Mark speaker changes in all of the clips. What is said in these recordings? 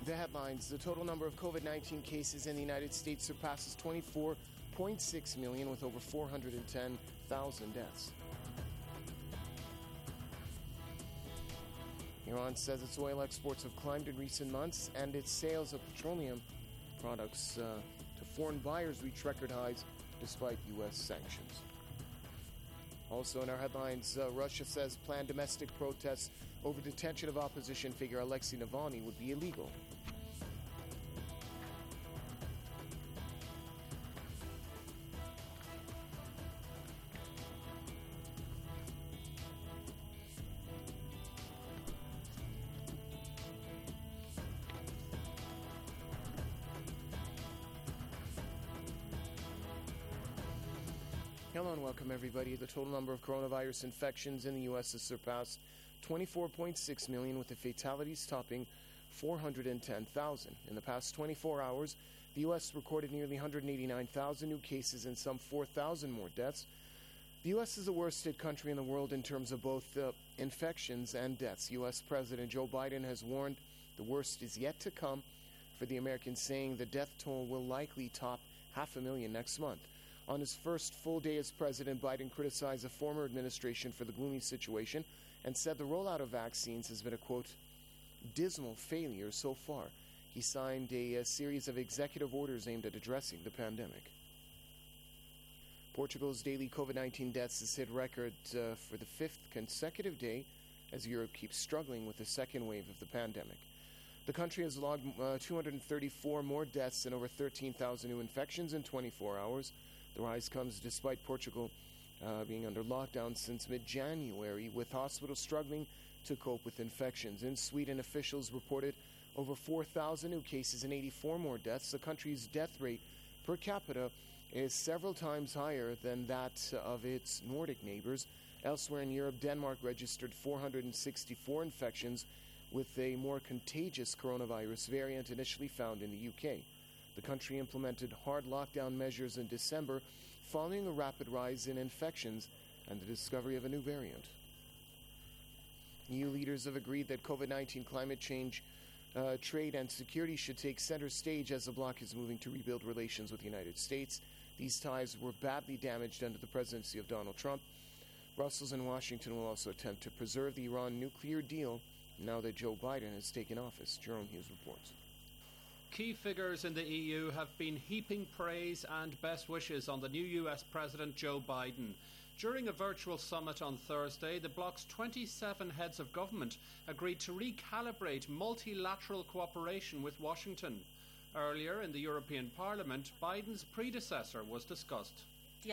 Speaker 1: The headlines: the total number of COVID-19 cases in the United States surpasses 24.6 million with over 410,000 deaths. Iran says its oil exports have climbed in recent months and its sales of petroleum products to foreign buyers reach record highs despite U.S. sanctions. Also in our headlines, Russia says planned domestic protests over detention of opposition figure Alexei Navalny would be illegal. Hello and welcome everybody. The total number of coronavirus infections in the U.S. has surpassed 24.6 million, with the fatalities topping 410,000. In the past 24 hours, the U.S. recorded nearly 189,000 new cases and some 4,000 more deaths. The U.S. is the worst hit country in the world in terms of both infections and deaths. U.S. President Joe Biden has warned the worst is yet to come for the Americans, saying the death toll will likely top 500,000 next month. On his first full day as president, Biden criticized the former administration for the gloomy situation and said the rollout of vaccines has been a, quote, dismal failure so far. He signed a series of executive orders aimed at addressing the pandemic. Portugal's daily COVID-19 deaths has hit record for the fifth consecutive day as Europe keeps struggling with the second wave of the pandemic. The country has logged 234 more deaths and over 13,000 new infections in 24 hours. The rise comes despite Portugal being under lockdown since mid-January, with hospitals struggling to cope with infections. In Sweden, officials reported over 4,000 new cases and 84 more deaths. The country's death rate per capita is several times higher than that of its Nordic neighbors. Elsewhere in Europe, Denmark registered 464 infections with a more contagious coronavirus variant initially found in the UK. The country implemented hard lockdown measures in December following a rapid rise in infections and the discovery of a new variant. EU leaders have agreed that COVID-19, climate change, trade and security should take center stage as the bloc is moving to rebuild relations with the United States. These ties were badly damaged under the presidency of Donald Trump. Brussels and Washington will also attempt to preserve the Iran nuclear deal now that Joe Biden has taken office. Jerome Hughes reports.
Speaker 2: Key figures in the EU have been heaping praise and best wishes on the new US President Joe Biden. During a virtual summit on Thursday, the bloc's 27 heads of government agreed to recalibrate multilateral cooperation with Washington. Earlier in the European Parliament, Biden's predecessor was discussed.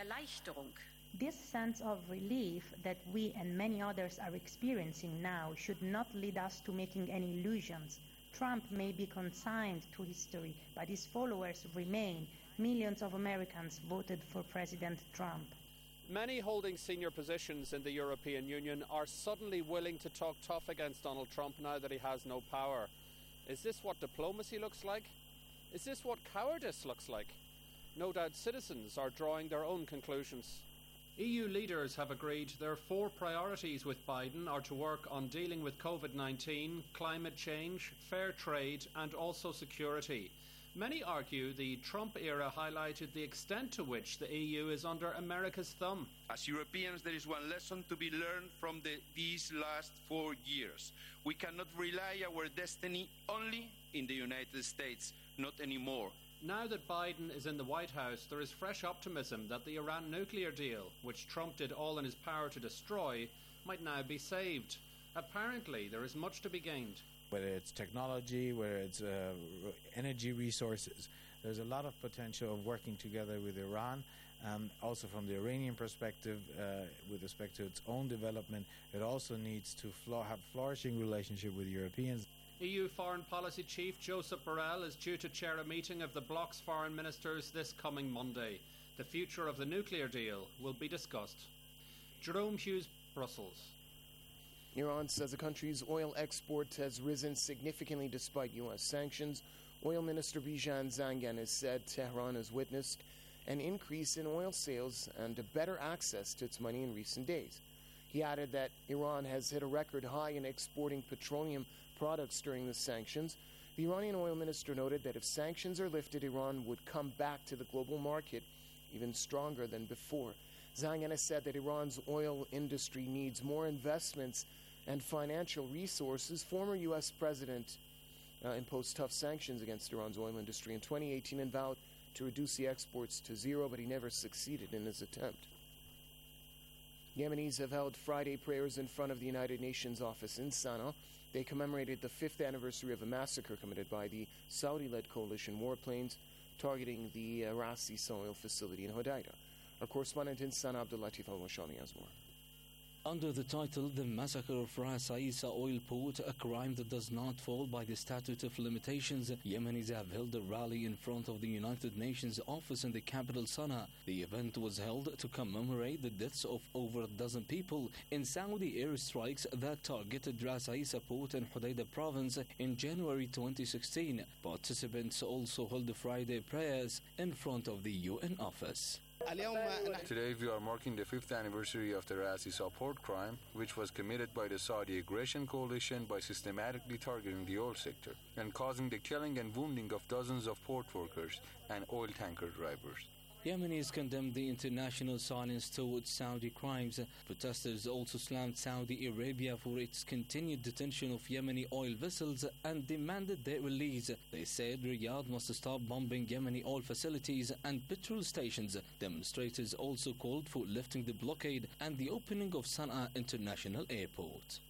Speaker 3: This sense of relief that we and many others are experiencing now should not lead us to making any illusions. Trump may be consigned to history, but his followers remain. Millions of Americans voted for President Trump.
Speaker 2: Many holding senior positions in the European Union are suddenly willing to talk tough against Donald Trump now that he has no power. Is this what diplomacy looks like? Is this what cowardice looks like? No doubt citizens are drawing their own conclusions. EU leaders have agreed their 4 priorities with Biden are to work on dealing with COVID-19, climate change, fair trade and also security. Many argue the Trump era highlighted the extent to which the EU is under America's thumb.
Speaker 4: As Europeans, there is one lesson to be learned from these last 4 years. We cannot rely our destiny only in the United States, not anymore.
Speaker 2: Now that Biden is in the White House, there is fresh optimism that the Iran nuclear deal, which Trump did all in his power to destroy, might now be saved. Apparently, there is much to be gained.
Speaker 5: Whether it's technology, whether it's energy resources, there's a lot of potential of working together with Iran. Also from the Iranian perspective, with respect to its own development, it also needs to have flourishing relationship with Europeans.
Speaker 2: EU Foreign Policy Chief Josep Borrell is due to chair a meeting of the bloc's foreign ministers this coming Monday. The future of the nuclear deal will be discussed. Jerome Hughes, Brussels.
Speaker 1: Iran says the country's oil export has risen significantly despite U.S. sanctions. Oil Minister Bijan Zangan has said Tehran has witnessed an increase in oil sales and better access to its money in recent days. He added that Iran has hit a record high in exporting petroleum products during the sanctions. The Iranian oil minister noted that if sanctions are lifted, Iran would come back to the global market even stronger than before. Zangan has said that Iran's oil industry needs more investments and financial resources. Former U.S. President imposed tough sanctions against Iran's oil industry in 2018 and vowed to reduce the exports to zero, but he never succeeded in his attempt. Yemenis have held Friday prayers in front of the United Nations office in Sana'a. They commemorated the 5th anniversary of a massacre committed by the Saudi-led coalition warplanes targeting the Ras Isa oil facility in Hodeidah. Our correspondent in Sana'a, Abdul Latif Al-Washani, has more.
Speaker 6: Under the title The Massacre of Ras Isa Oil Port, a crime that does not fall by the statute of limitations, Yemenis have held a rally in front of the United Nations office in the capital Sana'a. The event was held to commemorate the deaths of over a dozen people in Saudi airstrikes that targeted Ras Isa Port in Hodeidah province in January 2016. Participants also held Friday prayers in front of the UN office.
Speaker 7: Today we are marking the 5th anniversary of the Ras Isa port crime, which was committed by the Saudi aggression coalition by systematically targeting the oil sector and causing the killing and wounding of dozens of port workers and oil tanker drivers.
Speaker 6: Yemenis condemned the international silence towards Saudi crimes. Protesters also slammed Saudi Arabia for its continued detention of Yemeni oil vessels and demanded their release. They said Riyadh must stop bombing Yemeni oil facilities and petrol stations. Demonstrators also called for lifting the blockade and the opening of Sana'a International Airport.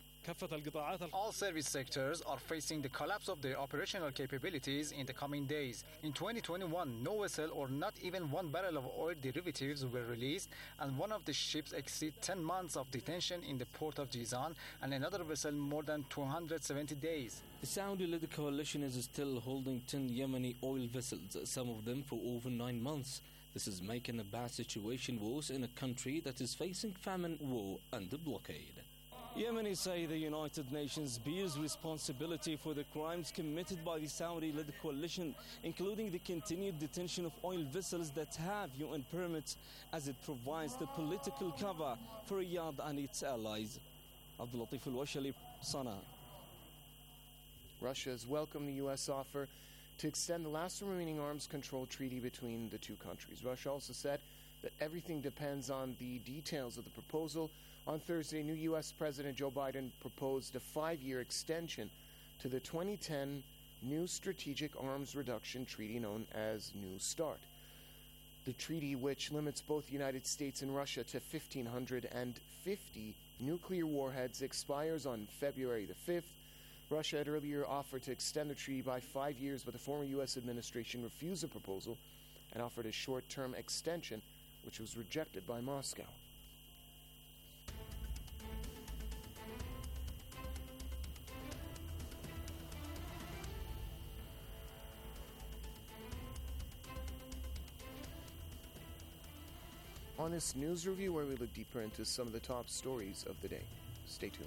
Speaker 8: All service sectors are facing the collapse of their operational capabilities in the coming days. In 2021, no vessel or not even 1 barrel of oil derivatives were released, and one of the ships exceeded 10 months of detention in the port of Jizan, and another vessel more than 270 days.
Speaker 6: The Saudi-led coalition is still holding 10 Yemeni oil vessels, some of them for over 9 months. This is making a bad situation worse in a country that is facing famine, war, and the blockade. Yemenis say the United Nations bears responsibility for the crimes committed by the Saudi-led coalition, including the continued detention of oil vessels that have UN permits, as it provides the political cover for Riyadh and its allies. Abdul Latif Al-Washali, Sana'a.
Speaker 1: Russia has welcomed the U.S. offer to extend the last remaining arms control treaty between the two countries. Russia also said that everything depends on the details of the proposal. On Thursday, new U.S. President Joe Biden proposed a 5-year extension to the 2010 New Strategic Arms Reduction Treaty known as New START. The treaty, which limits both the United States and Russia to 1,550 nuclear warheads, expires on February the 5th. Russia had earlier offered to extend the treaty by 5 years, but the former U.S. administration refused the proposal and offered a short-term extension, which was rejected by Moscow. On this news review, where we look deeper into some of the top stories of the day. Stay tuned.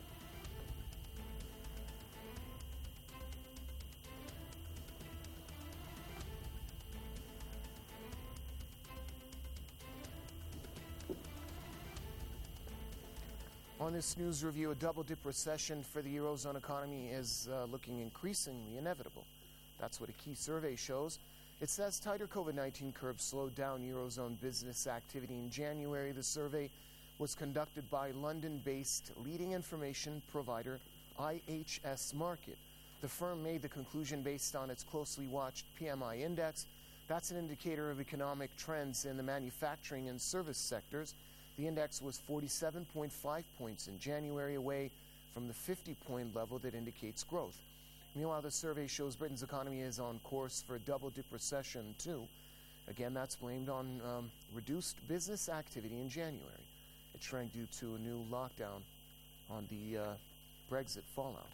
Speaker 1: On this news review, a double-dip recession for the Eurozone economy is looking increasingly inevitable. That's what a key survey shows. It says tighter COVID-19 curbs slowed down Eurozone business activity in January. The survey was conducted by London-based leading information provider IHS Markit. The firm made the conclusion based on its closely watched PMI index. That's an indicator of economic trends in the manufacturing and service sectors. The index was 47.5 points in January, away from the 50-point level that indicates growth. Meanwhile, the survey shows Britain's economy is on course for a double-dip recession, too. Again, that's blamed on reduced business activity in January. It shrank due to a new lockdown on the Brexit fallout.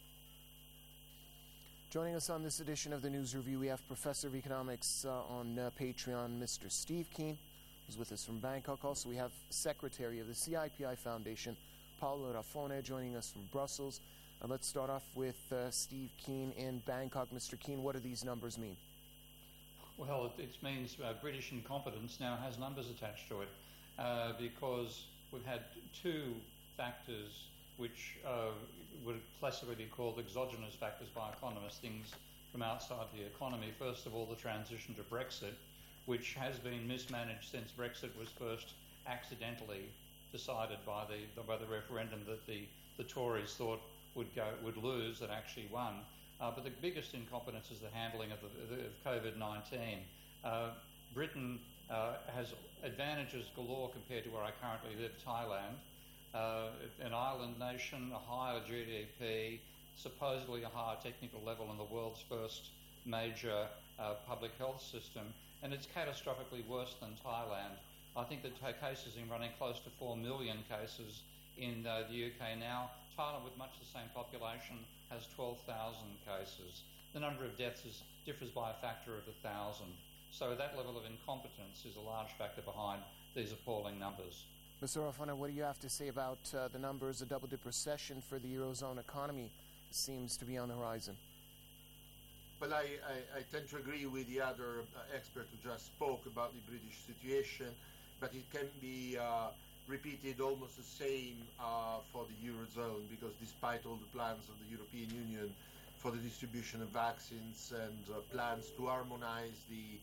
Speaker 1: Joining us on this edition of the News Review, we have Professor of Economics on Patreon, Mr. Steve Keen, who's with us from Bangkok. Also, we have Secretary of the CIPI Foundation, Paolo Raffone, joining us from Brussels. Let's start off with Steve Keen in Bangkok. Mr. Keen, what do these numbers mean?
Speaker 9: Well, it means British incompetence now has numbers attached to it because we've had two factors which would classically be called exogenous factors by economists, things from outside the economy. First of all, the transition to Brexit, which has been mismanaged since Brexit was first accidentally decided by the referendum that the Tories thought would lose and actually won. But the biggest incompetence is the handling of COVID-19. Britain has advantages galore compared to where I currently live, Thailand, an island nation, a higher GDP, supposedly a higher technical level in the world's first major public health system, and it's catastrophically worse than Thailand. I think that cases are running close to 4 million cases in the UK now. Thailand, with much the same population, has 12,000 cases. The number of deaths differs by a factor of 1,000. So that level of incompetence is a large factor behind these appalling numbers.
Speaker 1: Mr. Rafona, what do you have to say about the numbers? A double-dip recession for the Eurozone economy seems to be on the horizon.
Speaker 10: Well, I tend to agree with the other expert who just spoke about the British situation, but it can be repeated almost the same for the Eurozone, because despite all the plans of the European Union for the distribution of vaccines and plans to harmonize the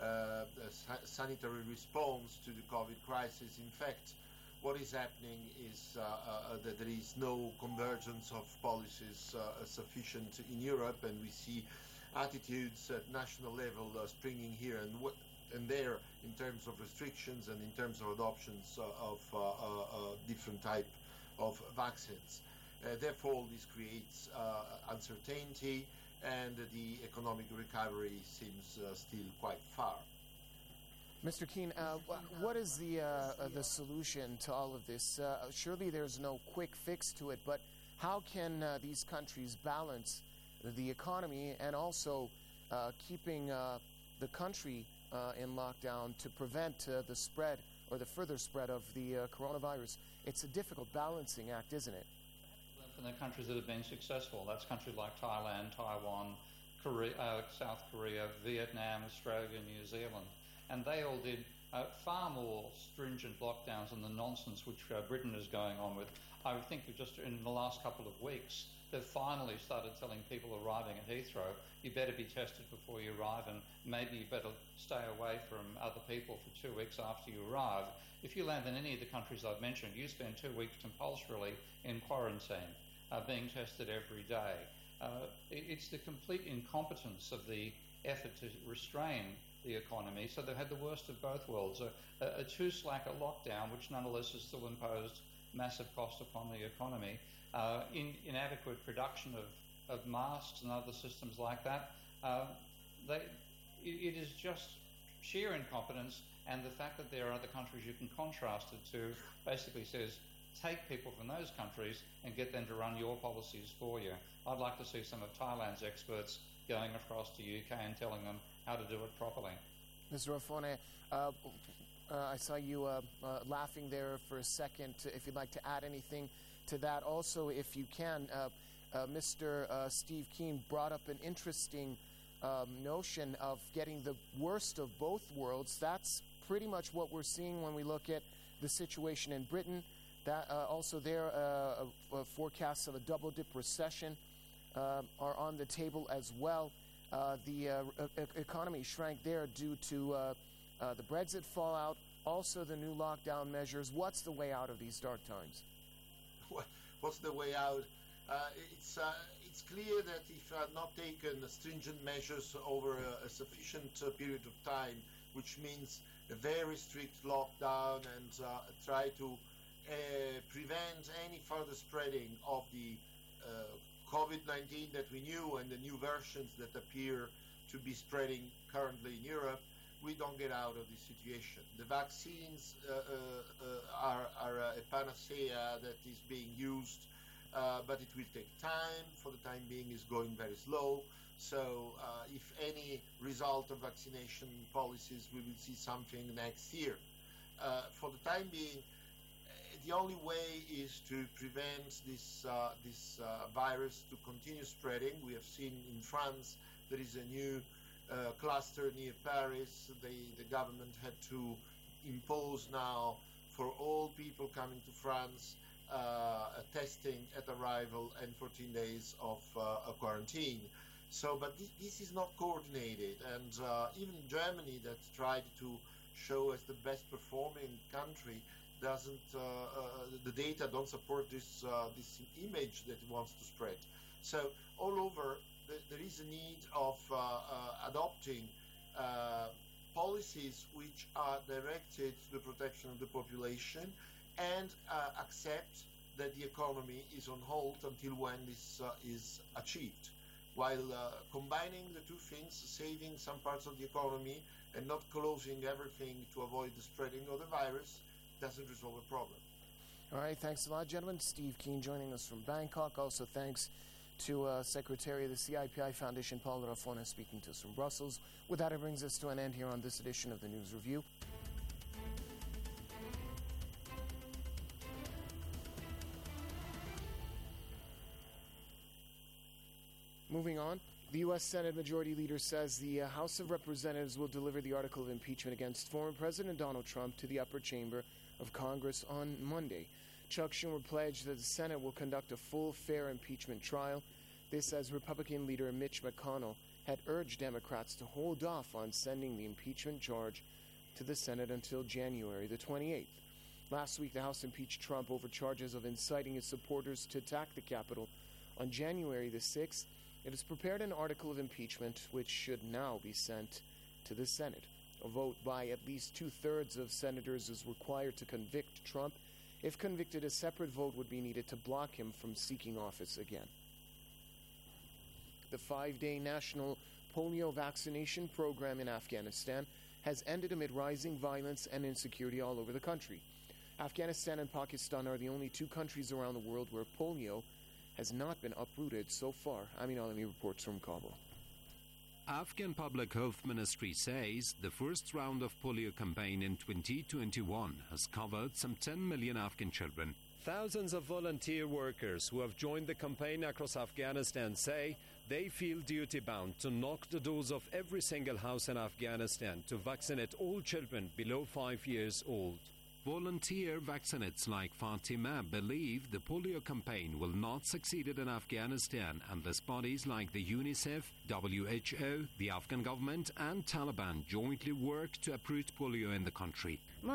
Speaker 10: sanitary response to the COVID crisis, in fact, what is happening is that there is no convergence of policies sufficient in Europe, and we see attitudes at national level springing here and there in terms of restrictions and in terms of adoptions of different type of vaccines. Therefore, this creates uncertainty, and the economic recovery seems still quite far.
Speaker 1: Mr. Keane, what is the solution to all of this? Surely there's no quick fix to it, but how can these countries balance the economy and also keeping the country in lockdown to prevent the spread or the further spread of the coronavirus? It's a difficult balancing act, isn't it?
Speaker 9: From the countries that have been successful, that's countries like Thailand, Taiwan, South Korea, Vietnam, Australia, New Zealand. And they all did far more stringent lockdowns than the nonsense which Britain is going on with. I would think that just in the last couple of weeks, they've finally started telling people arriving at Heathrow, you better be tested before you arrive, and maybe you better stay away from other people for 2 weeks after you arrive. If you land in any of the countries I've mentioned, you spend 2 weeks compulsorily in quarantine, being tested every day. It's the complete incompetence of the effort to restrain the economy, so they've had the worst of both worlds. A too slack a lockdown, which nonetheless has still imposed massive cost upon the economy, inadequate production of masks and other systems like that. It is just sheer incompetence, and the fact that there are other countries you can contrast it to basically says take people from those countries and get them to run your policies for you. I'd like to see some of Thailand's experts going across to UK and telling them how to do it properly.
Speaker 1: Mr. Rafona, I saw you laughing there for a second. If you'd like to add anything to that. Also, if you can, Mr. Steve Keane brought up an interesting notion of getting the worst of both worlds. That's pretty much what we're seeing when we look at the situation in Britain. That also there forecasts of a double-dip recession are on the table as well. The economy shrank there due to the Brexit fallout, also the new lockdown measures. What's the way out of these dark times?
Speaker 10: What's the way out? It's clear that if not taken stringent measures over a sufficient period of time, which means a very strict lockdown and try to prevent any further spreading of the COVID-19 that we knew and the new versions that appear to be spreading currently in Europe, we don't get out of this situation. The vaccines are a panacea that is being used, but it will take time. For the time being, is going very slow. So if any result of vaccination policies, we will see something next year. For the time being, the only way is to prevent this virus to continue spreading. We have seen in France there is a new cluster near Paris. The government had to impose now for all people coming to France testing at arrival and 14 days of a quarantine. So, but this is not coordinated, and even Germany, that tried to show as the best performing country, doesn't. The data don't support this image that it wants to spread. So all over, there is a need of adopting policies which are directed to the protection of the population, and accept that the economy is on hold until when this is achieved, while combining the two things, saving some parts of the economy and not closing everything to avoid the spreading of the virus, doesn't resolve a problem.
Speaker 1: All right, thanks a lot, gentlemen. Steve Keen joining us from Bangkok. Also thanks to Secretary of the CIPI Foundation, Paul Rafona, speaking to us from Brussels. With that, it brings us to an end here on this edition of the News Review. Moving on, the U.S. Senate Majority Leader says the House of Representatives will deliver the article of impeachment against former President Donald Trump to the upper chamber of Congress on Monday. Chuck Schumer pledged that the Senate will conduct a full, fair impeachment trial. This as Republican leader Mitch McConnell had urged Democrats to hold off on sending the impeachment charge to the Senate until January the 28th. Last week, the House impeached Trump over charges of inciting his supporters to attack the Capitol. On January the 6th, it has prepared an article of impeachment which should now be sent to the Senate. A vote by at least two-thirds of senators is required to convict Trump. If convicted, a separate vote would be needed to block him from seeking office again. The 5-day national polio vaccination program in Afghanistan has ended amid rising violence and insecurity all over the country. Afghanistan and Pakistan are the only two countries around the world where polio has not been uprooted so far. Amin Alami reports from Kabul.
Speaker 11: Afghan Public Health Ministry says the first round of polio campaign in 2021 has covered some 10 million Afghan children.
Speaker 12: Thousands of volunteer workers who have joined the campaign across Afghanistan say they feel duty-bound to knock the doors of every single house in Afghanistan to vaccinate all children below 5 years old.
Speaker 11: Volunteer vaccinates like Fatima believe the polio campaign will not succeed in Afghanistan unless bodies like the UNICEF, WHO, the Afghan government and Taliban jointly work to uproot polio in the country.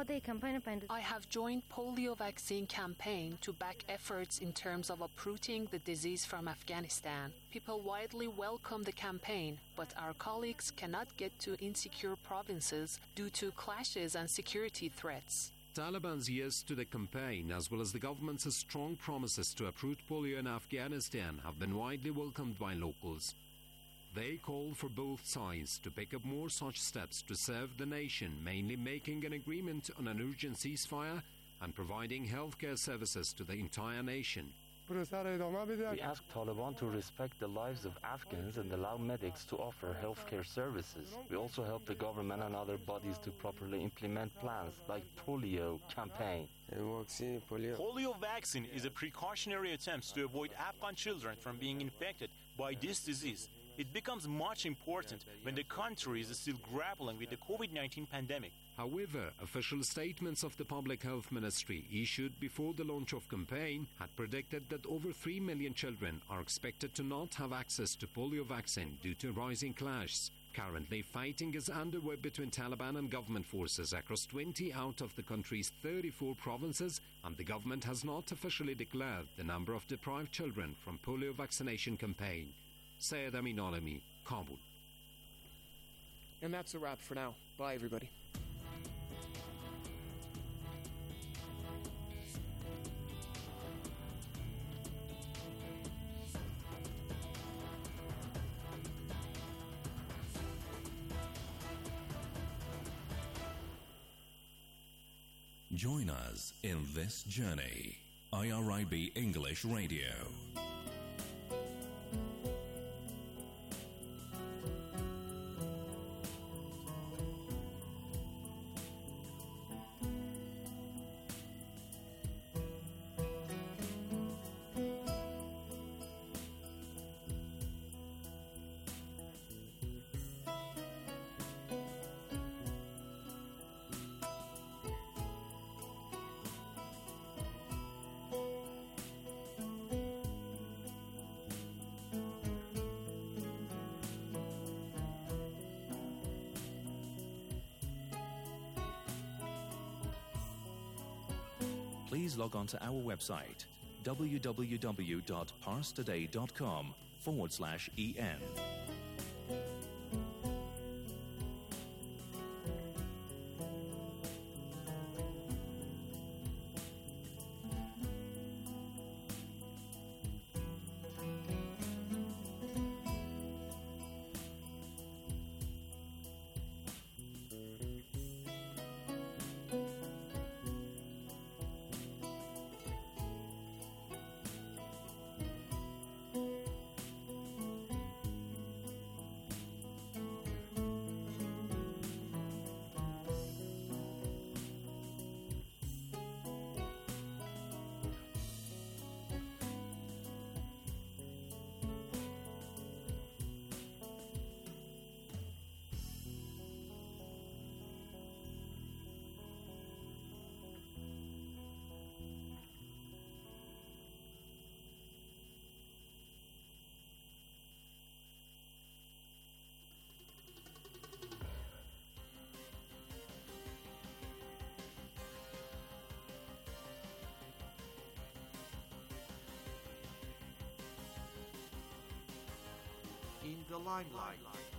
Speaker 13: I have joined polio vaccine campaign to back efforts in terms of uprooting the disease from Afghanistan. People widely welcome the campaign, but our colleagues cannot get to insecure provinces due to clashes and security threats.
Speaker 11: Taliban's yes to the campaign, as well as the government's strong promises to uproot polio in Afghanistan, have been widely welcomed by locals. They call for both sides to pick up more such steps to serve the nation, mainly making an agreement on an urgent ceasefire and providing healthcare services to the entire nation.
Speaker 14: We ask Taliban to respect the lives of Afghans and allow medics to offer healthcare services. We also help the government and other bodies to properly implement plans like polio campaign.
Speaker 15: Polio vaccine is a precautionary attempt to avoid Afghan children from being infected by this disease. It becomes much important when the country is still grappling with the COVID-19 pandemic.
Speaker 11: However, official statements of the Public Health Ministry issued before the launch of campaign had predicted that over 3 million children are expected to not have access to polio vaccine due to rising clashes. Currently, fighting is underway between Taliban and government forces across 20 out of the country's 34 provinces, and the government has not officially declared the number of deprived children from polio vaccination campaign. Syed Amin Alami, Kabul.
Speaker 1: And that's a wrap for now. Bye, everybody.
Speaker 16: Join us in this journey. IRIB English Radio. please log on to our website www.parstoday.com/en.
Speaker 17: In the limelight.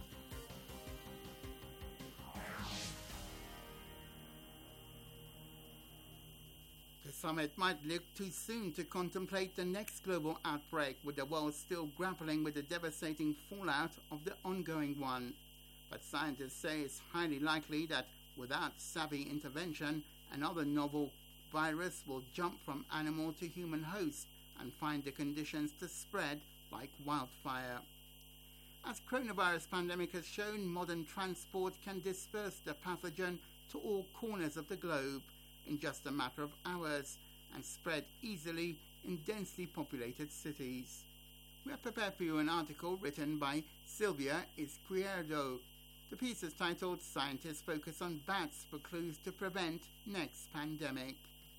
Speaker 18: The summit might look too soon to contemplate the next global outbreak, with the world still grappling with the devastating fallout of the ongoing one. But scientists say it's highly likely that without savvy intervention, another novel virus will jump from animal to human host and find the conditions to spread like wildfire. As coronavirus pandemic has shown, modern transport can disperse the pathogen to all corners of the globe in just a matter of hours and spread easily in densely populated cities. We have prepared for you an article written by Silvia Izquierdo. The piece is titled "Scientists Focus on Bats for Clues to Prevent Next Pandemic."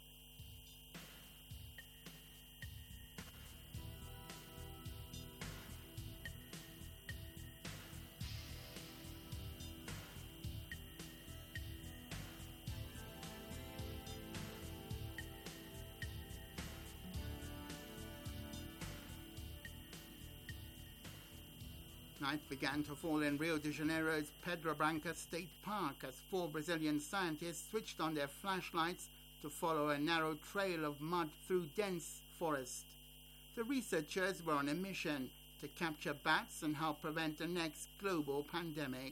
Speaker 18: Night began to fall in Rio de Janeiro's Pedra Branca State Park as 4 Brazilian scientists switched on their flashlights to follow a narrow trail of mud through dense forest. The researchers were on a mission to capture bats and help prevent the next global pandemic.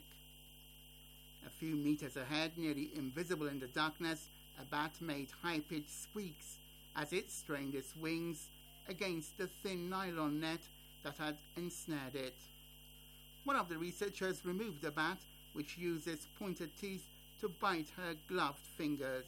Speaker 18: A few meters ahead, nearly invisible in the darkness, a bat made high-pitched squeaks as it strained its wings against the thin nylon net that had ensnared it. One of the researchers removed the bat, which used its pointed teeth to bite her gloved fingers.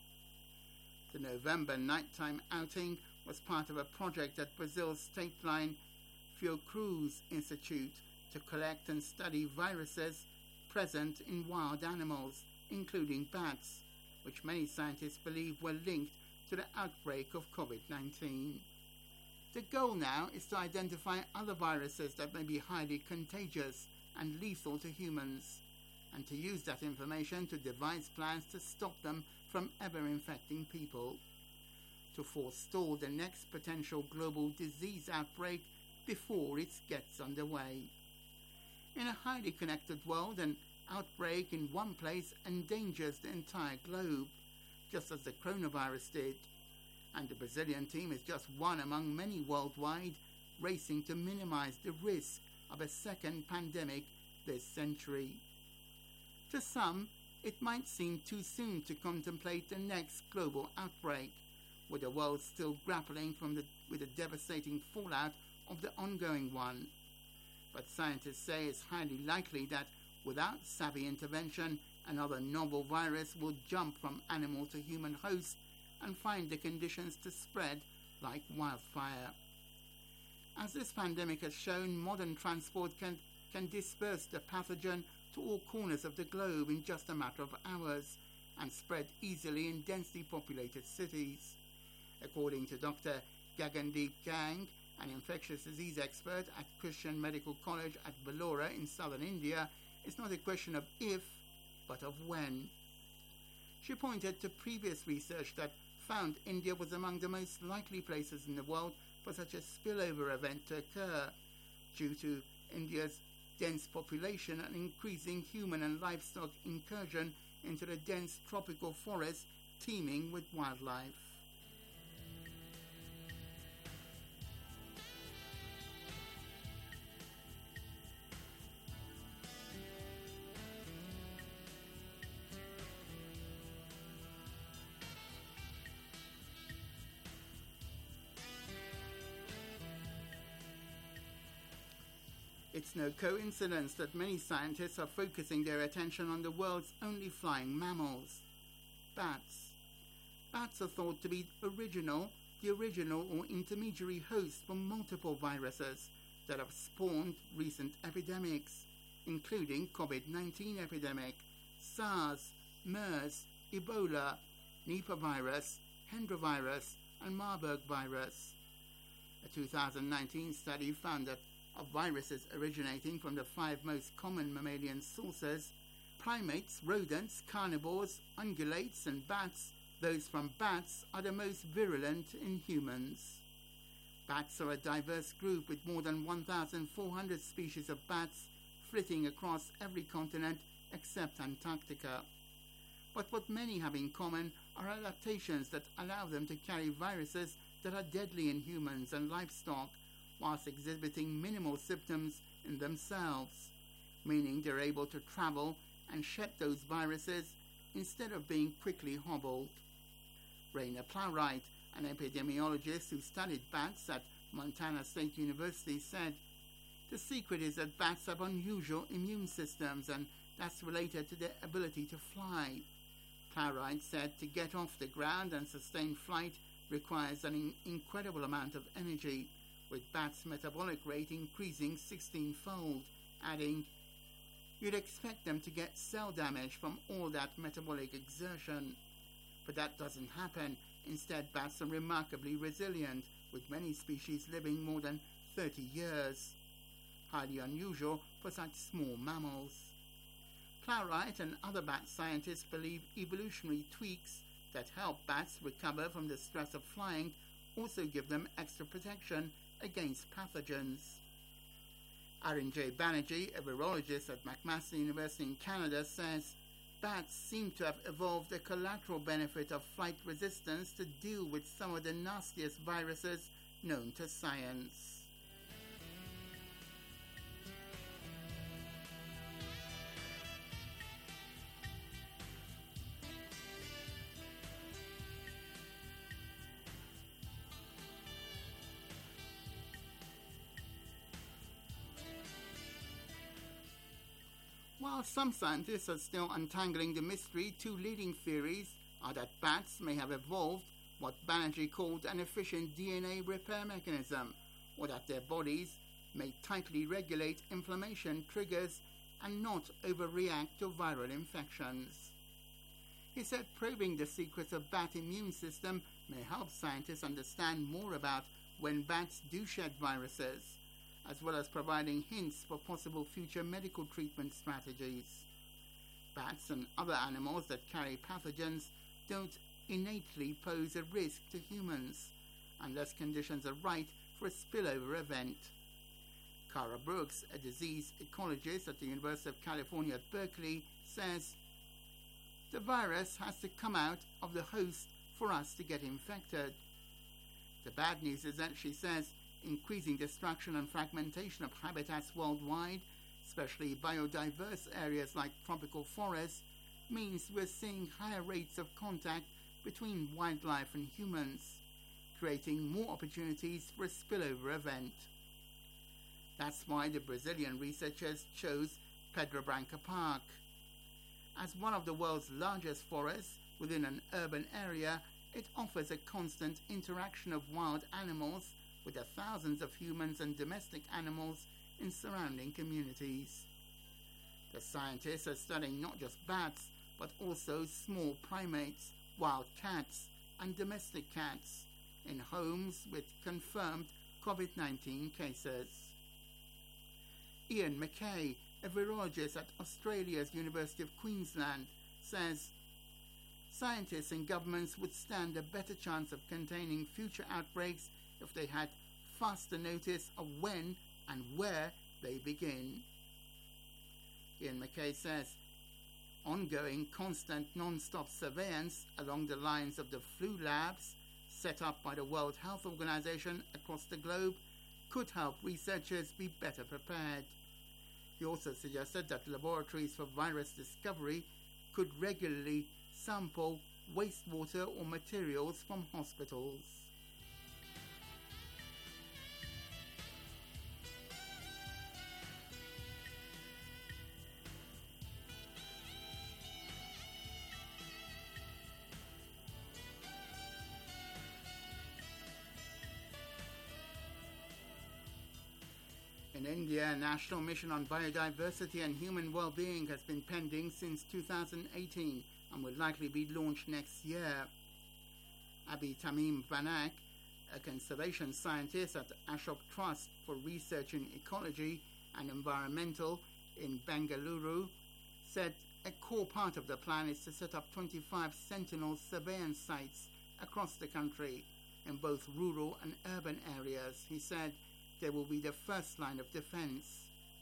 Speaker 18: The November nighttime outing was part of a project at Brazil's state-line Fiocruz Institute to collect and study viruses present in wild animals, including bats, which many scientists believe were linked to the outbreak of COVID-19. The goal now is to identify other viruses that may be highly contagious and lethal to humans, and to use that information to devise plans to stop them from ever infecting people, to forestall the next potential global disease outbreak before it gets underway. In a highly connected world, an outbreak in one place endangers the entire globe, just as the coronavirus did. And the Brazilian team is just one among many worldwide racing to minimize the risk of a second pandemic this century. To some, it might seem too soon to contemplate the next global outbreak, with the world still grappling with the devastating fallout of the ongoing one. But scientists say it's highly likely that without savvy intervention, another novel virus will jump from animal to human host and find the conditions to spread like wildfire. As this pandemic has shown, modern transport can disperse the pathogen to all corners of the globe in just a matter of hours and spread easily in densely populated cities. According to Dr. Gagandeep Gang, an infectious disease expert at Christian Medical College at Vellore in southern India, it's not a question of if, but of when. She pointed to previous research that found India was among the most likely places in the world for such a spillover event to occur, due to India's dense population and increasing human and livestock incursion into the dense tropical forest teeming with wildlife. It's no coincidence that many scientists are focusing their attention on the world's only flying mammals, bats. Bats are thought to be the original or intermediary host for multiple viruses that have spawned recent epidemics, including COVID-19 epidemic, SARS, MERS, Ebola, Nipah virus, Hendra virus, and Marburg virus. A 2019 study found that of viruses originating from the 5 most common mammalian sources: primates, rodents, carnivores, ungulates, and bats. Those from bats are the most virulent in humans. Bats are a diverse group with more than 1,400 species of bats flitting across every continent except Antarctica. But what many have in common are adaptations that allow them to carry viruses that are deadly in humans and livestock, whilst exhibiting minimal symptoms in themselves, meaning they're able to travel and shed those viruses instead of being quickly hobbled. Rainer Plowright, an epidemiologist who studied bats at Montana State University, said, "The secret is that bats have unusual immune systems, and that's related to their ability to fly." Plowright said to get off the ground and sustain flight requires an incredible amount of energy, with bats' metabolic rate increasing 16-fold, adding, "You'd expect them to get cell damage from all that metabolic exertion. But that doesn't happen. Instead, bats are remarkably resilient, with many species living more than 30 years. Highly unusual for such small mammals." Plowright and other bat scientists believe evolutionary tweaks that help bats recover from the stress of flying also give them extra protection against pathogens. Arun J. Banerjee, a virologist at McMaster University in Canada, says bats seem to have evolved a collateral benefit of flight resistance to deal with some of the nastiest viruses known to science. While some scientists are still untangling the mystery, 2 leading theories are that bats may have evolved what Banerjee called an efficient DNA repair mechanism, or that their bodies may tightly regulate inflammation triggers and not overreact to viral infections. He said probing the secrets of bat immune system may help scientists understand more about when bats do shed viruses, as well as providing hints for possible future medical treatment strategies. Bats and other animals that carry pathogens don't innately pose a risk to humans, unless conditions are right for a spillover event. Cara Brooks, a disease ecologist at the University of California at Berkeley, says, "The virus has to come out of the host for us to get infected." The bad news is that, she says, increasing destruction and fragmentation of habitats worldwide, especially biodiverse areas like tropical forests, means we're seeing higher rates of contact between wildlife and humans, creating more opportunities for a spillover event. That's why the Brazilian researchers chose Pedra Branca Park. As one of the world's largest forests within an urban area, it offers a constant interaction of wild animals with the thousands of humans and domestic animals in surrounding communities. The scientists are studying not just bats, but also small primates, wild cats, and domestic cats in homes with confirmed COVID-19 cases. Ian McKay, a virologist at Australia's University of Queensland, says, scientists and governments would stand a better chance of containing future outbreaks if they had faster notice of when and where they begin. Ian McKay says ongoing, constant, non-stop surveillance along the lines of the flu labs set up by the World Health Organization across the globe could help researchers be better prepared. He also suggested that laboratories for virus discovery could regularly sample wastewater or materials from hospitals. In India, a national mission on biodiversity and human well-being has been pending since 2018 and will likely be launched next year. Abhi Tamim Banak, a conservation scientist at Ashok Trust for Research in Ecology and Environmental in Bengaluru, said a core part of the plan is to set up 25 Sentinel surveillance sites across the country in both rural and urban areas. He said they will be the first line of defense.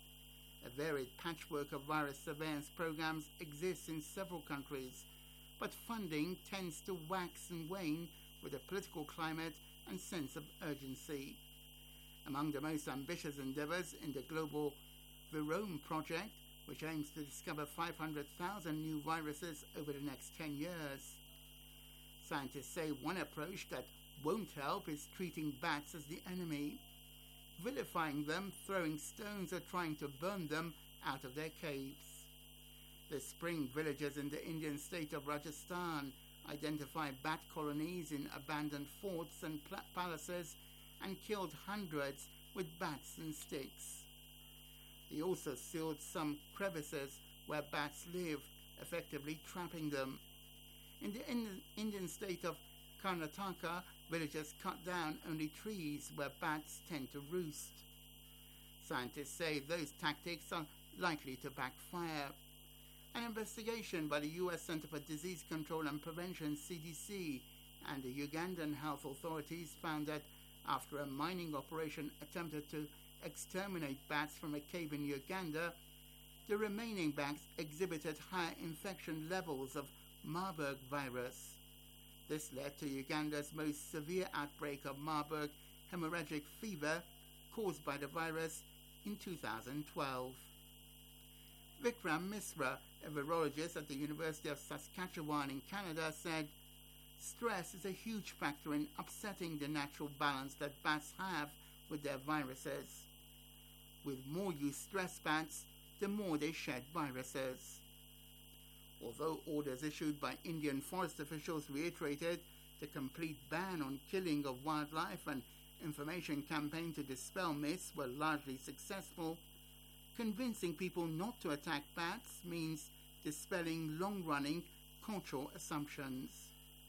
Speaker 18: A varied patchwork of virus surveillance programs exists in several countries, but funding tends to wax and wane with the political climate and sense of urgency. Among the most ambitious endeavors in the global Virome project, which aims to discover 500,000 new viruses over the next 10 years. Scientists say one approach that won't help is treating bats as the enemy, vilifying them, throwing stones or trying to burn them out of their caves. This spring, villagers in the Indian state of Rajasthan identified bat colonies in abandoned forts and palaces and killed hundreds with bats and sticks. They also sealed some crevices where bats live, effectively trapping them. In the Indian state of Karnataka, villagers cut down only trees where bats tend to roost. Scientists say those tactics are likely to backfire. An investigation by the U.S. Center for Disease Control and Prevention, CDC, and the Ugandan health authorities found that after a mining operation attempted to exterminate bats from a cave in Uganda, the remaining bats exhibited higher infection levels of Marburg virus. This led to Uganda's most severe outbreak of Marburg hemorrhagic fever caused by the virus in 2012. Vikram Misra, a virologist at the University of Saskatchewan in Canada, said, "Stress is a huge factor in upsetting the natural balance that bats have with their viruses. With more you stress bats, the more they shed viruses." Although orders issued by Indian forest officials reiterated the complete ban on killing of wildlife and information campaign to dispel myths were largely successful, convincing people not to attack bats means dispelling long-running cultural assumptions.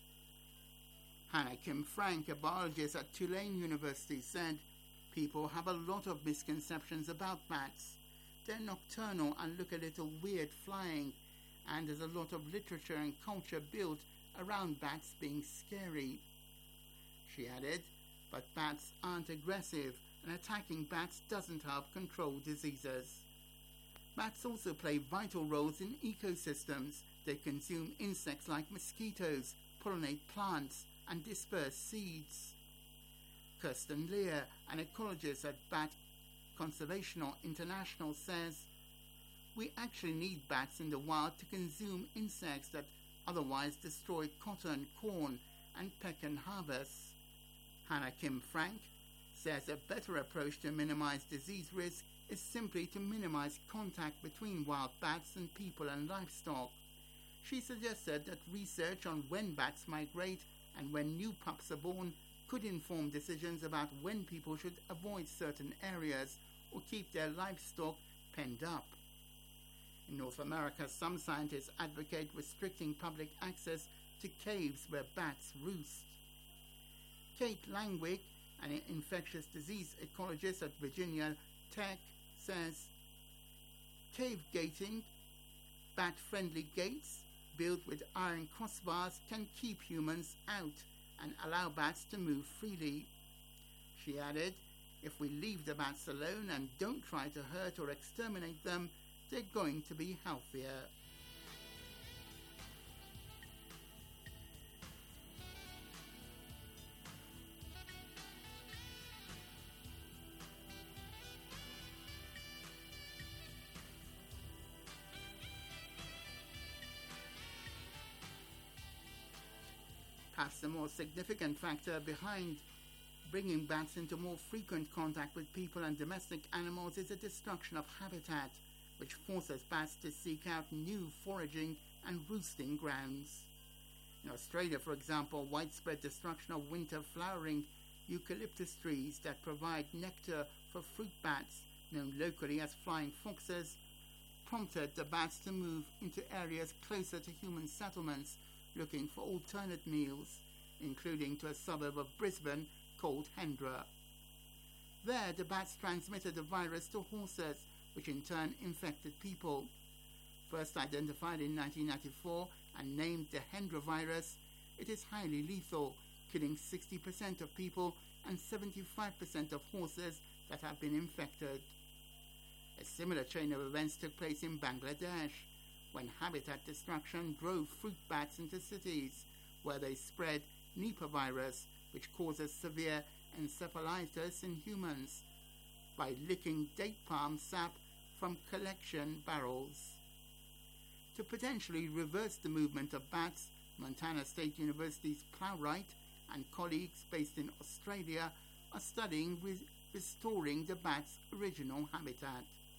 Speaker 18: Hannah Kim Frank, a biologist at Tulane University, said, "People have a lot of misconceptions about bats. They're nocturnal and look a little weird flying, and there's a lot of literature and culture built around bats being scary." She added, "But bats aren't aggressive, and attacking bats doesn't help control diseases." Bats also play vital roles in ecosystems. They consume insects like mosquitoes, pollinate plants, and disperse seeds. Kirsten Lear, an ecologist at Bat Conservational International, says, "We actually need bats in the wild to consume insects that otherwise destroy cotton, corn, and pecan harvests." Hannah Kim Frank says a better approach to minimize disease risk is simply to minimize contact between wild bats and people and livestock. She suggested that research on when bats migrate and when new pups are born could inform decisions about when people should avoid certain areas or keep their livestock penned up. In North America, some scientists advocate restricting public access to caves where bats roost. Kate Langwick, an infectious disease ecologist at Virginia Tech, says, "Cave gating, bat-friendly gates, built with iron crossbars can keep humans out and allow bats to move freely. She added, if we leave the bats alone and don't try to hurt or exterminate them, they're going to be healthier. Perhaps the more significant factor behind bringing bats into more frequent contact with people and domestic animals is the destruction of habitat, which forces bats to seek out new foraging and roosting grounds. In Australia, for example, widespread destruction of winter flowering eucalyptus trees that provide nectar for fruit bats, known locally as flying foxes, prompted the bats to move into areas closer to human settlements, looking for alternate meals, including to a suburb of Brisbane called Hendra. There, the bats transmitted the virus to horses, which in turn infected people. First identified in 1994 and named the Hendra virus, it is highly lethal, killing 60% of people and 75% of horses that have been infected. A similar chain of events took place in Bangladesh, when habitat destruction drove fruit bats into cities, where they spread Nipah virus, which causes severe encephalitis in humans, by licking date palm sap from collection barrels. To potentially reverse the movement of bats, Montana State University's Plowright and colleagues based in Australia are studying restoring the bat's original habitat.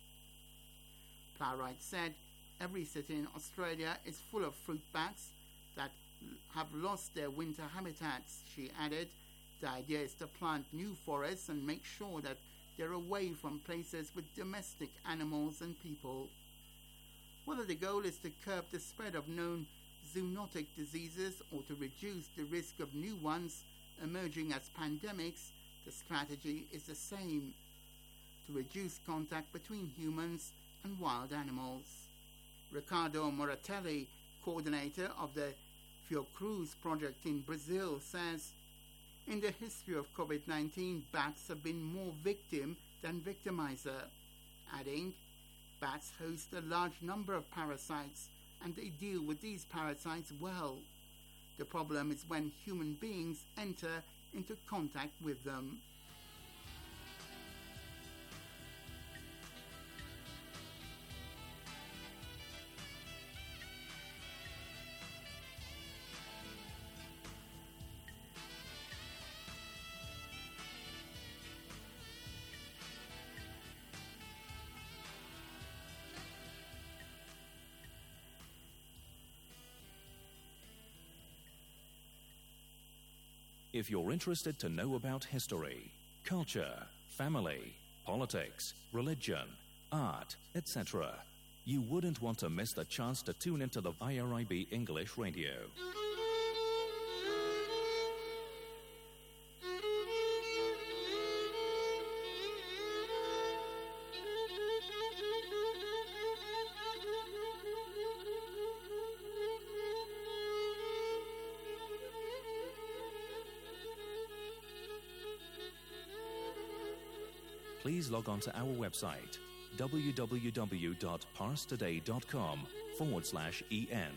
Speaker 18: Plowright said, every city in Australia is full of fruit bats that have lost their winter habitats. She added, the idea is to plant new forests and make sure that they're away from places with domestic animals and people. Whether the goal is to curb the spread of known zoonotic diseases or to reduce the risk of new ones emerging as pandemics, the strategy is the same: to reduce contact between humans and wild animals. Ricardo Moratelli, coordinator of the Fiocruz project in Brazil, says, in the history of COVID-19, bats have been more victim than victimizer, adding, bats host a large number of parasites and they deal with these parasites well. The problem is when human beings enter into contact with them.
Speaker 16: If you're interested to know about history, culture, family, politics, religion, art, etc., you wouldn't want to miss the chance to tune into the IRIB English Radio. Please log on to our website, www.parstoday.com/en.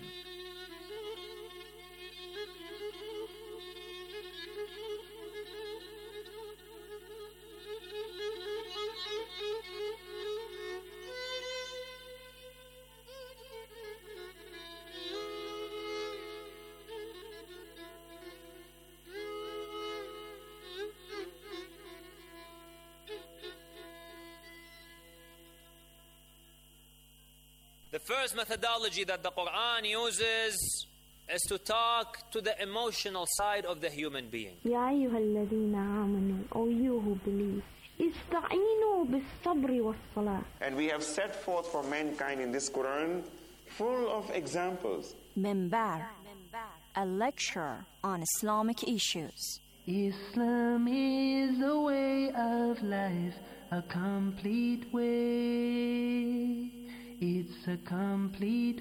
Speaker 19: The first methodology that the Quran uses is to talk to the emotional side of the human being.
Speaker 20: يا أيها الذين آمنوا, O you who believe, استعينوا بالصبر والصلاة.
Speaker 21: And we have set forth for mankind in this Quran full of examples.
Speaker 22: Minbar, a lecture on Islamic issues.
Speaker 23: Islam is a way of life, a complete way. it's a complete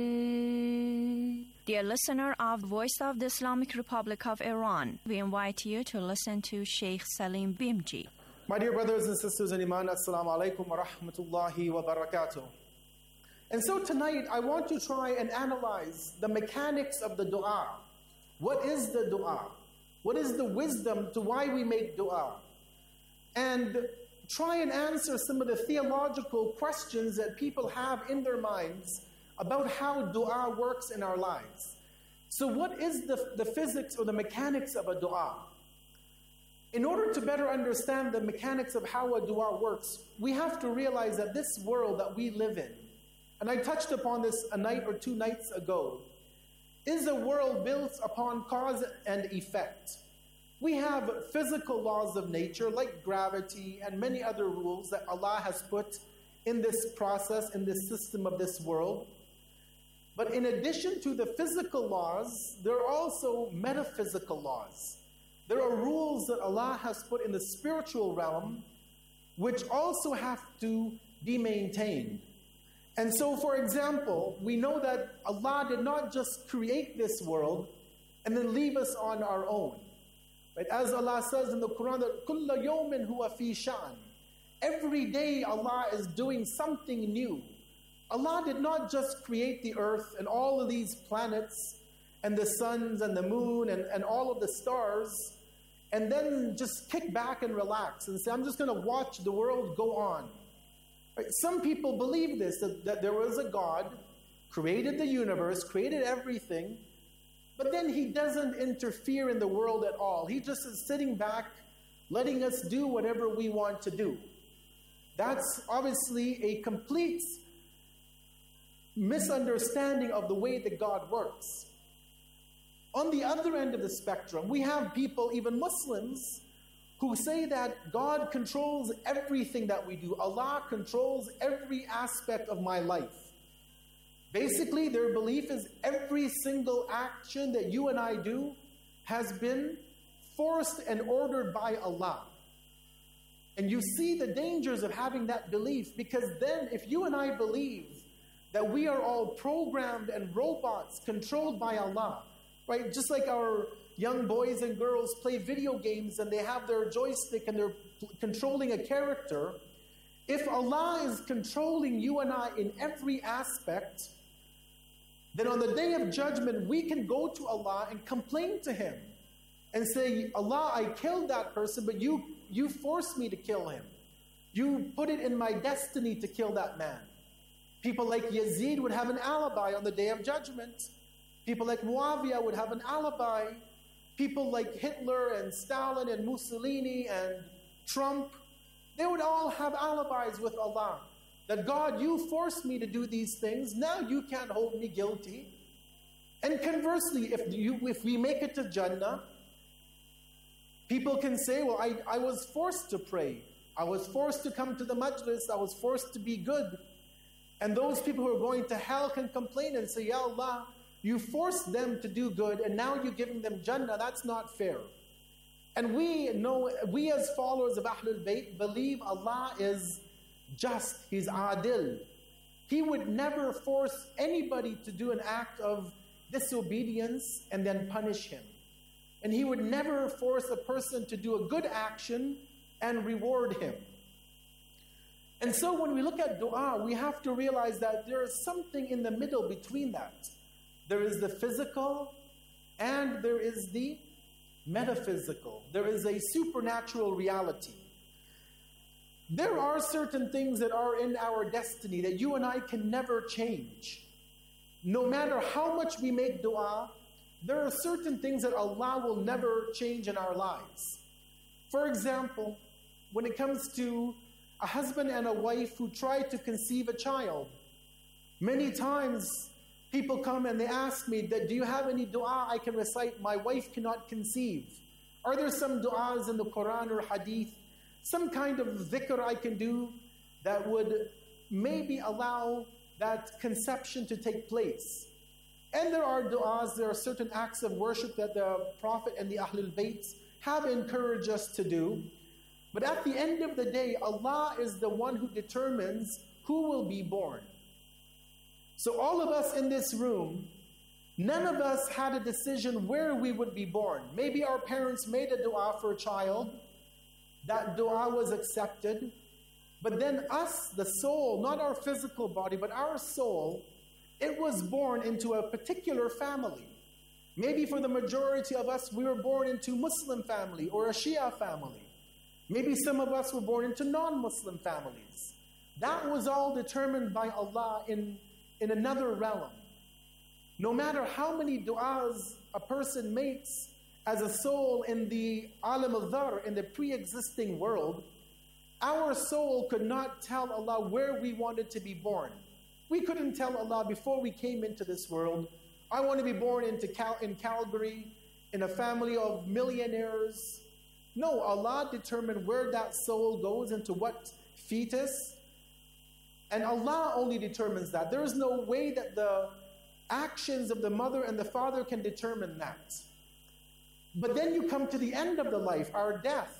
Speaker 23: way.
Speaker 22: Dear listener of Voice of the Islamic Republic of Iran, we invite you to listen to Sheikh Salim Bimji.
Speaker 3: My dear brothers and sisters in Iman, Assalamu alaikum wa rahmatullahi wa barakatuh. And so tonight I want to try and analyze the mechanics of the dua. What is the dua? What is the wisdom to why we make dua? And try and answer some of the theological questions that people have in their minds about how dua works in our lives. So what is the physics or the mechanics of a dua? In order to better understand the mechanics of how a dua works, we have to realize that this world that we live in, and I touched upon this a night or 2 nights ago, is a world built upon cause and effect. We have physical laws of nature like gravity and many other rules that Allah has put in this process, in this system of this world. But in addition to the physical laws, there are also metaphysical laws. There are rules that Allah has put in the spiritual realm which also have to be maintained. And so, for example, we know that Allah did not just create this world and then leave us on our own. Right? As Allah says in the Quran, that كُلَّ يَوْمٍ هُوَ فِي شَأْنٍ. Every day Allah is doing something new. Allah did not just create the earth and all of these planets and the suns and the moon and all of the stars and then just kick back and relax and say, I'm just going to watch the world go on. Right? Some people believe this, that there was a God, created the universe, created everything, but then He doesn't interfere in the world at all. He just is sitting back, letting us do whatever we want to do. That's obviously a complete misunderstanding of the way that God works. On the other end of the spectrum, we have people, even Muslims, who say that God controls everything that we do. Allah controls every aspect of my life. Basically, their belief is every single action that you and I do has been forced and ordered by Allah. And you see the dangers of having that belief, because then if you and I believe that we are all programmed and robots controlled by Allah, right? Just like our young boys and girls play video games and they have their joystick and they're controlling a character. If Allah is controlling you and I in every aspect, then on the day of judgment, we can go to Allah and complain to Him and say, Allah, I killed that person, but you forced me to kill him. You put it in my destiny to kill that man. People like Yazid would have an alibi on the day of judgment. People like Muawiyah would have an alibi. People like Hitler and Stalin and Mussolini and Trump, they would all have alibis with Allah. That God, you forced me to do these things, now you can't hold me guilty. And conversely, if we make it to Jannah, people can say, well, I was forced to pray. I was forced to come to the majlis. I was forced to be good. And those people who are going to hell can complain and say, Ya Allah, you forced them to do good and now you're giving them Jannah. That's not fair. And we know, we as followers of Ahlul Bayt believe Allah is just. He's adil. He would never force anybody to do an act of disobedience and then punish him. And He would never force a person to do a good action and reward him. And so when we look at dua, we have to realize that there is something in the middle between that. There is the physical and there is the metaphysical. There is a supernatural reality. There are certain things that are in our destiny that you and I can never change. No matter how much we make dua, there are certain things that Allah will never change in our lives. For example, when it comes to a husband and a wife who try to conceive a child, many times people come and they ask me, that, do you have any dua I can recite? My wife cannot conceive. Are there some du'as in the Quran or Hadith, some kind of dhikr I can do that would maybe allow that conception to take place? And there are du'as, there are certain acts of worship that the Prophet and the Ahlul Bayt have encouraged us to do. But at the end of the day, Allah is the one who determines who will be born. So all of us in this room, none of us had a decision where we would be born. Maybe our parents made a dua for a child. That dua was accepted. But then us, the soul, not our physical body, but our soul, it was born into a particular family. Maybe for the majority of us, we were born into Muslim family or a Shia family. Maybe some of us were born into non-Muslim families. That was all determined by Allah in another realm. No matter how many du'as a person makes as a soul in the alam al-dhar, in the pre-existing world, our soul could not tell Allah where we wanted to be born. We couldn't tell Allah before we came into this world, I want to be born in Calgary, in a family of millionaires. No, Allah determined where that soul goes, into what fetus. And Allah only determines that. There is no way that the actions of the mother and the father can determine that. But then you come to the end of the life, our death.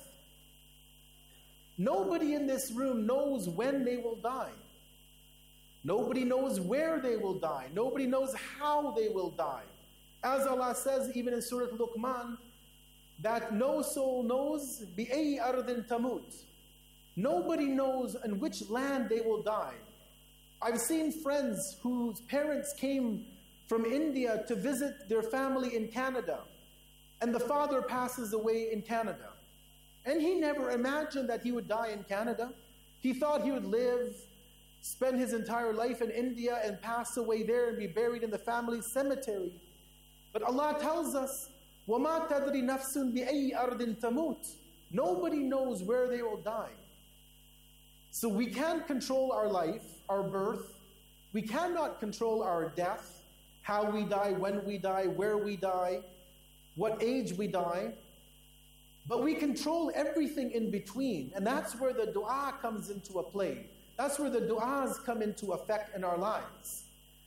Speaker 3: Nobody in this room knows when they will die. Nobody knows where they will die. Nobody knows how they will die. As Allah says even in Surah Luqman, that no soul knows بِأَيِّ أَرْضٍ تَمُوتٍ. Nobody knows in which land they will die. I've seen friends whose parents came from India to visit their family in Canada, and the father passes away in Canada. And he never imagined that he would die in Canada. He thought he would live, spend his entire life in India and pass away there and be buried in the family cemetery. But Allah tells us, وَمَا تَدْرِ نَفْسٌ بِأَيِّ أَرْضٍ تَمُوتٍ. Nobody knows where they will die. So we can't control our life, our birth. We cannot control our death, how we die, when we die, where we die, what age we die. But we control everything in between. And that's where the dua comes into a play. That's where the du'as come into effect in our lives.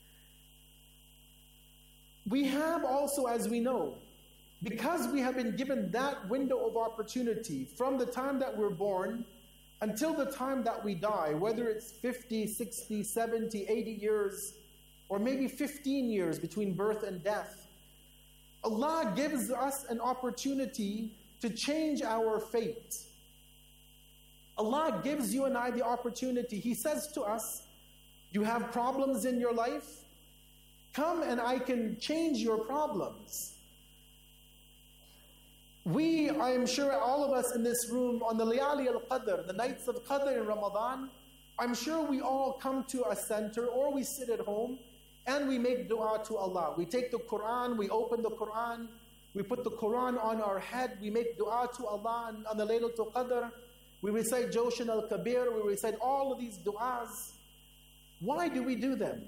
Speaker 3: We have also, as we know, because we have been given that window of opportunity from the time that we're born until the time that we die, whether it's 50, 60, 70, 80 years, or maybe 15 years between birth and death, Allah gives us an opportunity to change our fate. Allah gives you and I the opportunity. He says to us, you have problems in your life? Come and I can change your problems. I am sure all of us in this room on the Layali al-Qadr, the nights of Qadr in Ramadan, I'm sure we all come to a center or we sit at home and we make dua to Allah. We take the Quran, we open the Quran, we put the Quran on our head, we make dua to Allah on the Laylatul Qadr. We recite Joshan al-Kabir, we recite all of these du'as. Why do we do them?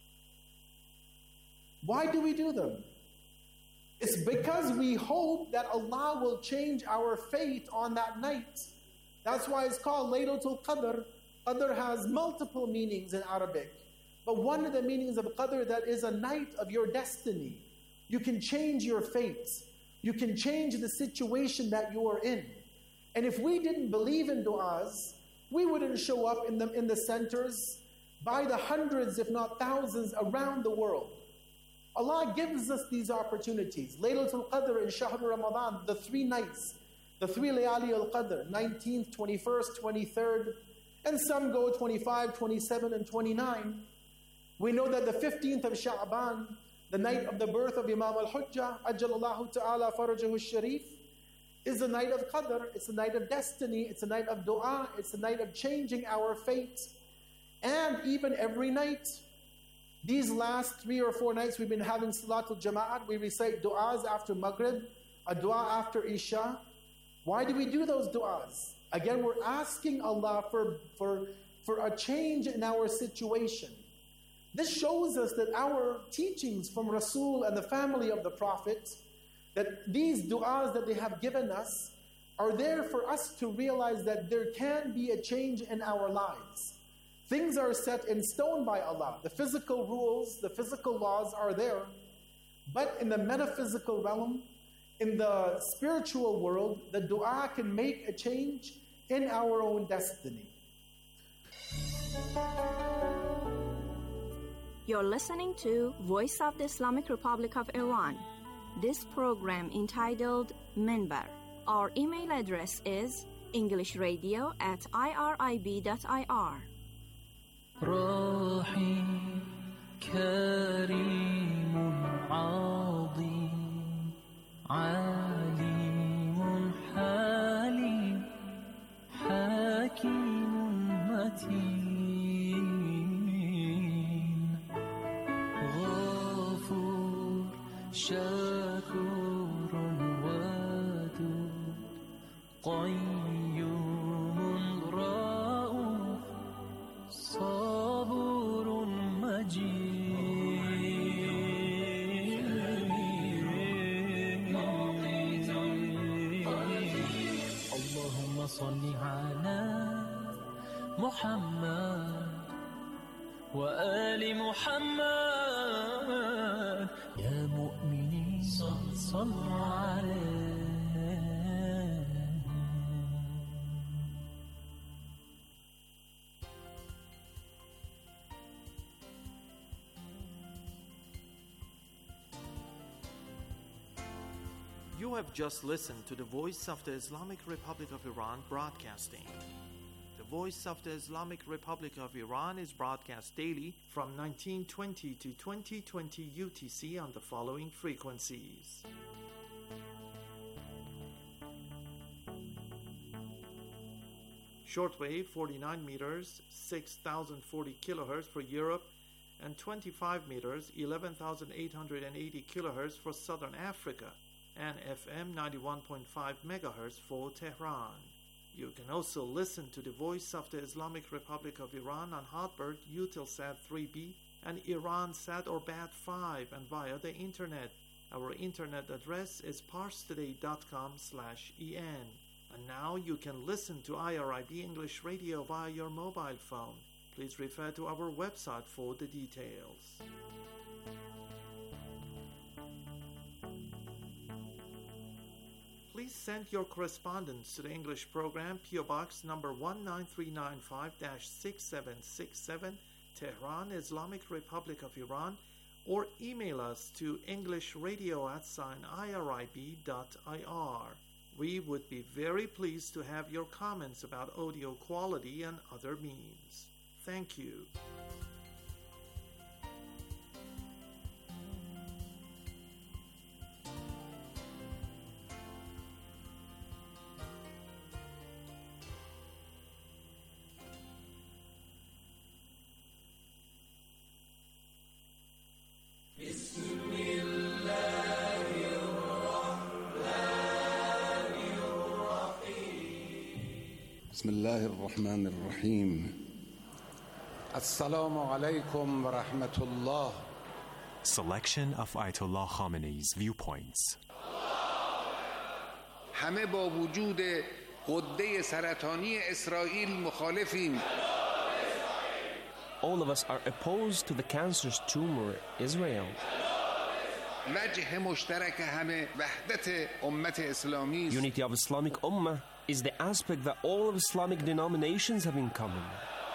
Speaker 3: Why do we do them? It's because we hope that Allah will change our fate on that night. That's why it's called Laylatul Qadr. Qadr has multiple meanings in Arabic. But one of the meanings of Qadr, that is a night of your destiny. You can change your fate. You can change the situation that you are in. And if we didn't believe in du'as, we wouldn't show up in the centers by the hundreds, if not thousands, around the world. Allah gives us these opportunities. Laylatul Qadr in Shahr Ramadan, the 3 nights, the 3 Layali al-Qadr, 19th, 21st, 23rd, and some go 25, 27, and 29. We know that the 15th of Sha'ban, the night of the birth of Imam al-Hujjah, Ajjalallahu Ta'ala Farajahu Sharif, is a night of Qadr, it's a night of destiny, it's a night of dua, it's a night of changing our fate. And even every night, these last 3 or 4 nights we've been having Salatul Jama'at, we recite du'as after Maghrib, a dua after Isha. Why do we do those du'as? Again, we're asking Allah for a change in our situation. This shows us that our teachings from Rasul and the family of the Prophet, that these du'as that they have given us are there for us to realize that there can be a change in our lives. Things are set in stone by Allah. The physical rules, the physical laws are there. But in the metaphysical realm, in the spiritual world, the dua can make a change in our own destiny.
Speaker 22: You're listening to Voice of the Islamic Republic of Iran. This program entitled Minbar. Our email address is englishradio@irib.ir.
Speaker 23: رحيم كريم عظيم عليم حليم حكيم متين غفور شكور ودود قيوم رؤوف صبور مجيد اللهم صل على محمد وآل محمد يا مؤمنين صلوا عليه.
Speaker 17: You have just listened to the Voice of the Islamic Republic of Iran broadcasting. The Voice of the Islamic Republic of Iran is broadcast daily from 1920 to 2020 UTC on the following frequencies. Shortwave 49 meters, 6,040 kilohertz for Europe, and 25 meters, 11,880 kilohertz for Southern Africa, and FM 91.5 megahertz for Tehran. You can also listen to the Voice of the Islamic Republic of Iran on Hotbird, Eutelsat 3B, and Iransat or BAT5, and via the internet. Our internet address is parstoday.com/en. And now you can listen to IRIB English Radio via your mobile phone. Please refer to our website for the details. Please send your correspondence to the English program, PO Box number 19395-6767, Tehran, Islamic Republic of Iran, or email us to englishradio@irib.ir. We would be very pleased to have your comments about audio quality and other means. Thank you.
Speaker 2: بسم الله الرحمن الرحيم السلام عليكم ورحمة الله.
Speaker 4: Selection of Ayatollah Khamenei's viewpoints.
Speaker 2: همه با وجود غده سرطانی اسرائیل مخالفیم.
Speaker 5: All of us are opposed to the cancerous tumor Israel.
Speaker 2: وجه مشترک همه وحدت امت اسلامی.
Speaker 5: Unity of Islamic Ummah is the aspect that all of Islamic denominations have in common.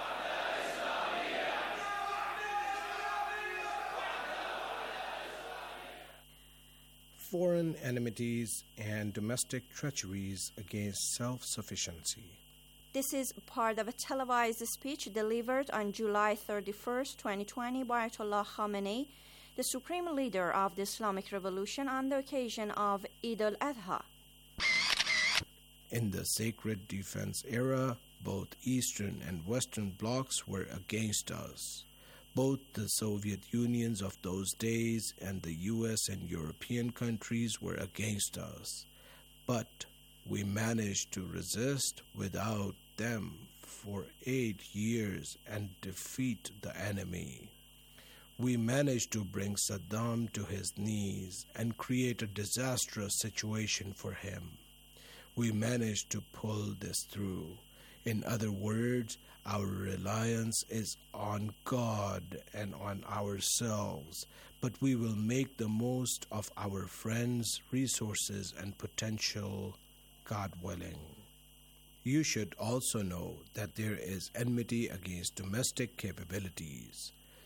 Speaker 24: Foreign enmities and domestic treacheries against self-sufficiency.
Speaker 22: This is part of a televised speech delivered on July 31st, 2020 by Ayatollah Khamenei, the supreme leader of the Islamic Revolution, on the occasion of Eid al-Adha.
Speaker 24: In the sacred defense era, both Eastern and Western blocs were against us. Both the Soviet Unions of those days and the US and European countries were against us. But we managed to resist without them for 8 years and defeat the enemy. We managed to bring Saddam to his knees and create a disastrous situation for him. We managed to pull this through. In other words, our reliance is on God and on ourselves, but we will make the most of our friends' resources and potential, God willing. You should also know that there is enmity against domestic capabilities.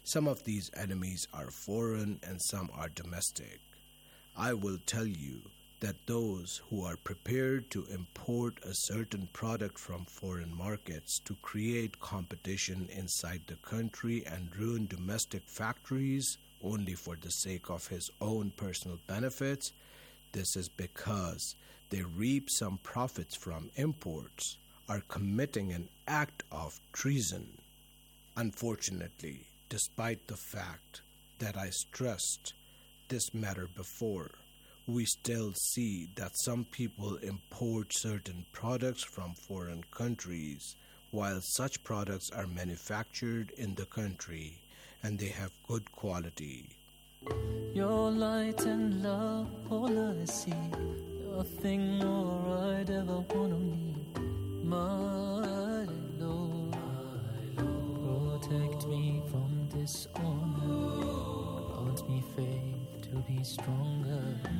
Speaker 24: Some of these enemies are foreign and some are domestic. I will tell you that those who are prepared to import a certain product from foreign markets to create competition inside the country and ruin domestic factories only for the sake of his own personal benefits, this is because they reap some profits from imports, are committing an act of treason. Unfortunately, despite the fact that I stressed this matter before, we still see that some people import certain products from foreign countries while such products are manufactured in the country and they have good quality.
Speaker 23: Your light and love, all I see, nothing more I'd ever want to need. My Lord, protect me from dishonor, grant me faith to be stronger.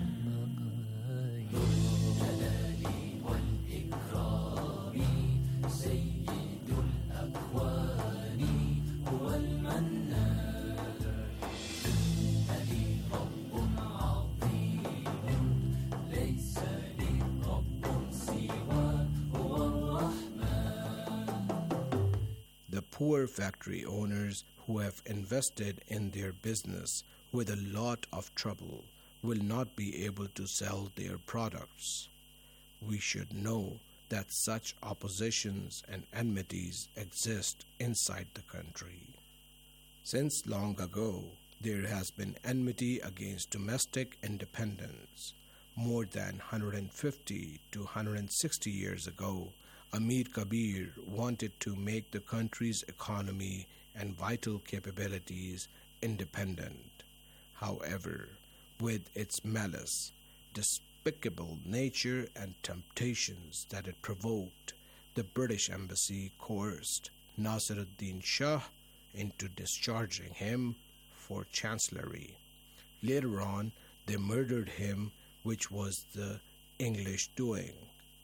Speaker 24: The poor factory owners who have invested in their business with a lot of trouble will not be able to sell their products. We should know that such oppositions and enmities exist inside the country. Since long ago, there has been enmity against domestic independence. More than 150 to 160 years ago, Amir Kabir wanted to make the country's economy and vital capabilities independent. However, with its malice, despicable nature and temptations that it provoked, the British embassy coerced Nasiruddin Shah into discharging him for chancellery. Later on, they murdered him, which was the English doing.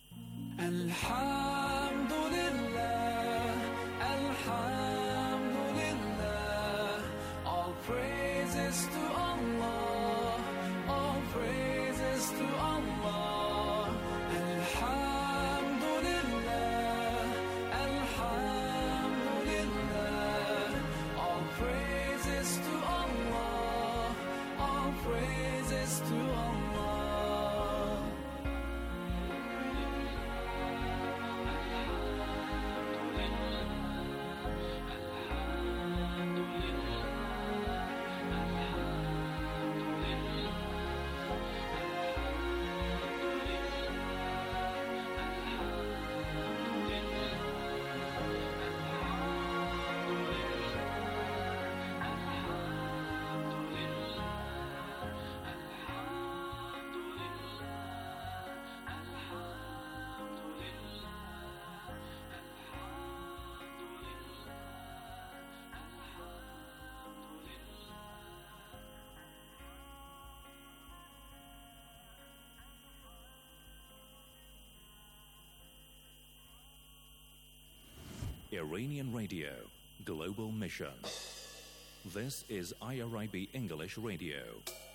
Speaker 23: Alhamdulillah, Alhamdulillah, all praises to Allah, all praises to Allah. Alhamdulillah, Alhamdulillah, all praises to Allah, all praises to Allah.
Speaker 16: Iranian Radio, Global Mission. This is IRIB English Radio.